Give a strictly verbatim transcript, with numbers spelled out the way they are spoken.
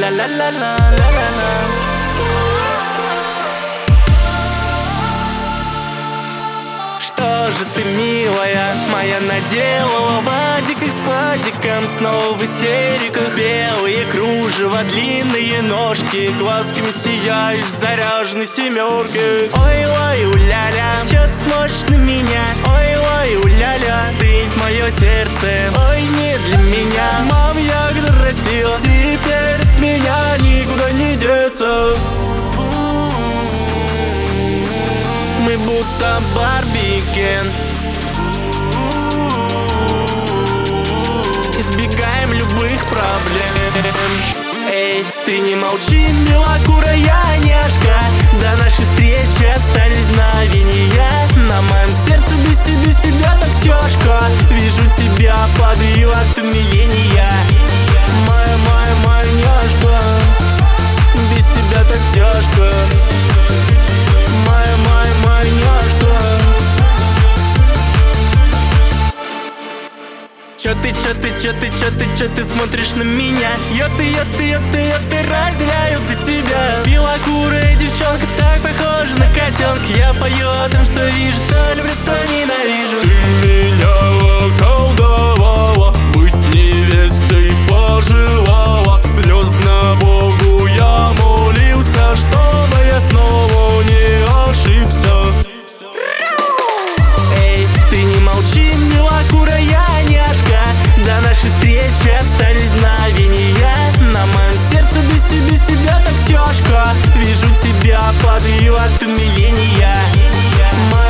ла-ла-ла-ла-ла-ла-ла. Что же ты, милая моя, наделала? Вадик и с падиком снова в истериках. Белые кружева, длинные ножки, глазками сияешь заряженной семеркой. Ой-ой, уля-ля, чё ты смотришь на меня? Ой-ой, уля-ля, стынет мое сердце. Ой, не для меня. Мам, я когда растила, теперь от меня никуда не деться. Мы будто Барби и Кен, избегаем любых проблем. Эй, ты не молчи, белокурая няшка, до нашей встречи остались мгновения. На моем сердце без тебя, без тебя так тяжко. Вижу тебя под ее мгновения. Моя, моя, моя няшка, без тебя так тяжко. Моя, моя, моя няшка. Чё ты, чё ты, чё ты, чё ты, чё ты смотришь на меня? Я ты, я ты, я ты, я ты, разделяю ты тебя. Белокурая девчонка так похожа на котенка. Я пою о том, что вижу, то люблю, то ненавижу. Ты меня околдовала, быть невестой пожелала. Слезно Богу я молился, чтобы я снова не ошибся. Эй, ты не молчи, белокурая няшка, до нашей встречи остались мгновения. На моем сердце без тебя, без тебя так тяжко. Вижу тебя под ее от умиления.